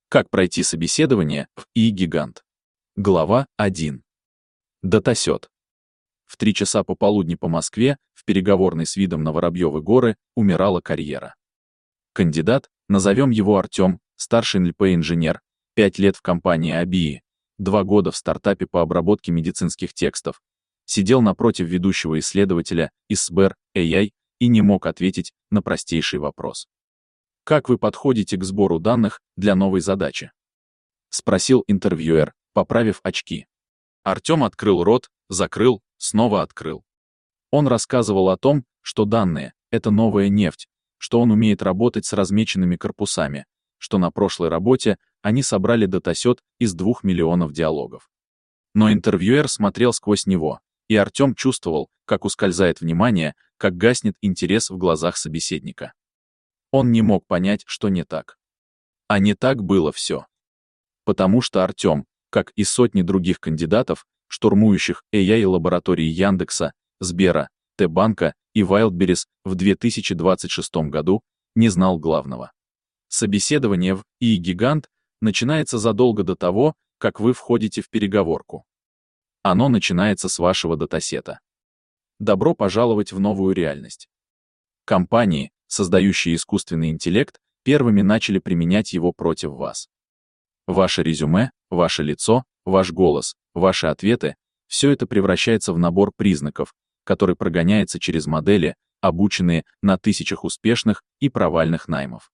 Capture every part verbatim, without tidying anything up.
Как пройти собеседование в и-гигант? Глава один. Датасет. В три часа пополудни по Москве, в переговорной с видом на Воробьевы горы, умирала карьера. Кандидат, назовем его Артем, старший эн эл пэ-инженер, пять лет в компании эй би и, два года в стартапе по обработке медицинских текстов, сидел напротив ведущего исследователя из Сбер эй ай и не мог ответить на простейший вопрос. «Как вы подходите к сбору данных для новой задачи?» — спросил интервьюер, поправив очки. Артем открыл рот, закрыл, снова открыл. Он рассказывал о том, что данные — это новая нефть, что он умеет работать с размеченными корпусами, что на прошлой работе они собрали датасет из двух миллионов диалогов. Но интервьюер смотрел сквозь него, и Артем чувствовал, как ускользает внимание, как гаснет интерес в глазах собеседника. Он не мог понять, что не так. А не так было все. Потому что Артем, как и сотни других кандидатов, штурмующих эй ай-лаборатории Яндекса, Сбера, Т-банка и Wildberries в две тысячи двадцать шестом году, не знал главного. Собеседование в и-гигант начинается задолго до того, как вы входите в переговорку. Оно начинается с вашего датасета. Добро пожаловать в новую реальность. Компании, создающие искусственный интеллект, первыми начали применять его против вас. Ваше резюме, ваше лицо, ваш голос, ваши ответы — все это превращается в набор признаков, который прогоняется через модели, обученные на тысячах успешных и провальных наймов.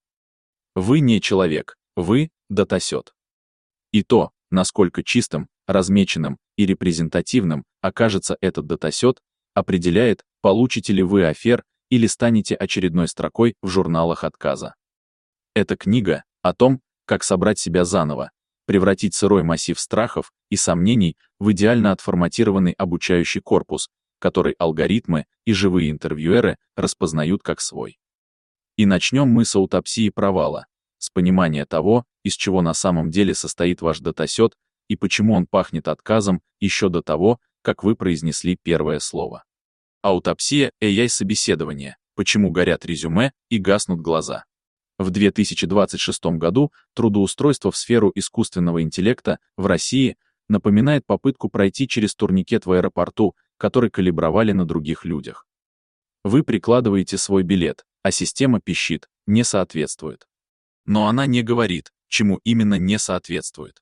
Вы не человек, вы — датасет. И то, насколько чистым, размеченным и репрезентативным окажется этот датасет, определяет, получите ли вы оффер или станете очередной строкой в журналах отказа. Эта книга о том, как собрать себя заново, превратить сырой массив страхов и сомнений в идеально отформатированный обучающий корпус, который алгоритмы и живые интервьюеры распознают как свой. И начнем мы с аутопсии провала, с понимания того, из чего на самом деле состоит ваш датасет и почему он пахнет отказом еще до того, как вы произнесли первое слово. Аутопсия эй ай-собеседования. Почему горят резюме и гаснут глаза. В две тысячи двадцать шестом году трудоустройство в сферу искусственного интеллекта в России напоминает попытку пройти через турникет в аэропорту, который калибровали на других людях. Вы прикладываете свой билет, а система пищит, не соответствует. Но она не говорит, чему именно не соответствует.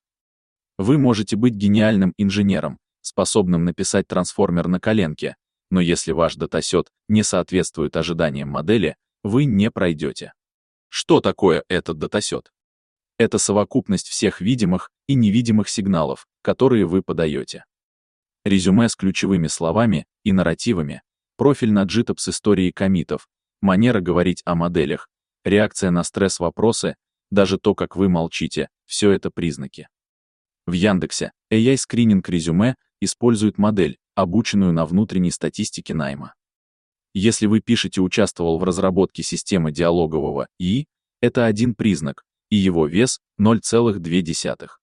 Вы можете быть гениальным инженером, способным написать трансформер на коленке, но если ваш датасет не соответствует ожиданиям модели, вы не пройдете. Что такое этот датасет? Это совокупность всех видимых и невидимых сигналов, которые вы подаете. Резюме с ключевыми словами и нарративами, профиль на джитоп с историей коммитов, манера говорить о моделях, реакция на стресс-вопросы, даже то, как вы молчите, все это признаки. В Яндексе эй ай-скрининг резюме использует модель, обученную на внутренней статистике найма. Если вы пишете «участвовал в разработке системы диалогового ИИ», это один признак, и его вес — ноль целых две десятых.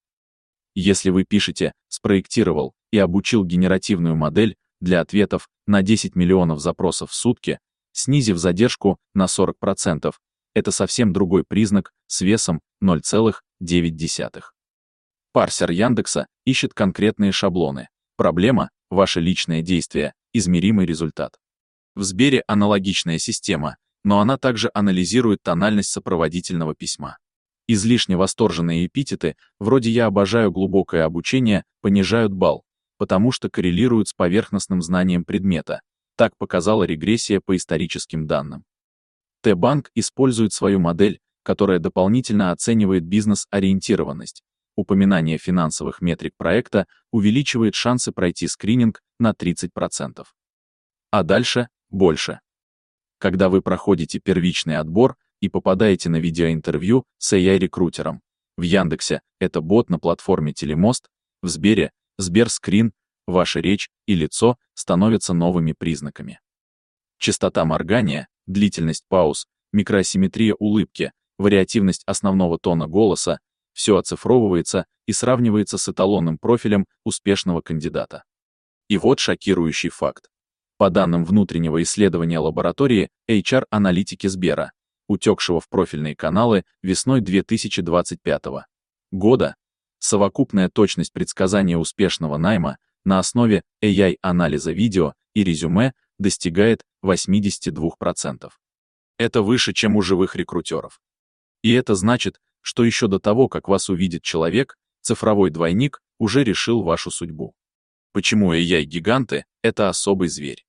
Если вы пишете «спроектировал и обучил генеративную модель для ответов на десять миллионов запросов в сутки», снизив задержку на сорок процентов, это совсем другой признак с весом ноль целых девять десятых. Парсер Яндекса ищет конкретные шаблоны. Проблема — ваше личное действие, измеримый результат. В Сбере аналогичная система, но она также анализирует тональность сопроводительного письма. Излишне восторженные эпитеты, вроде «я обожаю глубокое обучение», понижают балл, потому что коррелируют с поверхностным знанием предмета. Так показала регрессия по историческим данным. Т-банк использует свою модель, которая дополнительно оценивает бизнес-ориентированность. Упоминание финансовых метрик проекта увеличивает шансы пройти скрининг на тридцать процентов. А дальше — больше. Когда вы проходите первичный отбор и попадаете на видеоинтервью с эй ай-рекрутером, в Яндексе — это бот на платформе Телемост, в Сбере — Сберскрин, ваша речь и лицо становятся новыми признаками. Частота моргания, длительность пауз, микроасимметрия улыбки, вариативность основного тона голоса — все оцифровывается и сравнивается с эталонным профилем успешного кандидата. И вот шокирующий факт. По данным внутреннего исследования лаборатории эйч ар-аналитики Сбера, утекшего в профильные каналы весной две тысячи двадцать пятого, года совокупная точность предсказания успешного найма на основе эй ай-анализа видео и резюме достигает восемьдесят два процента. Это выше, чем у живых рекрутеров. И это значит, что еще до того, как вас увидит человек, цифровой двойник уже решил вашу судьбу. Почему эй ай-гиганты — это особый зверь?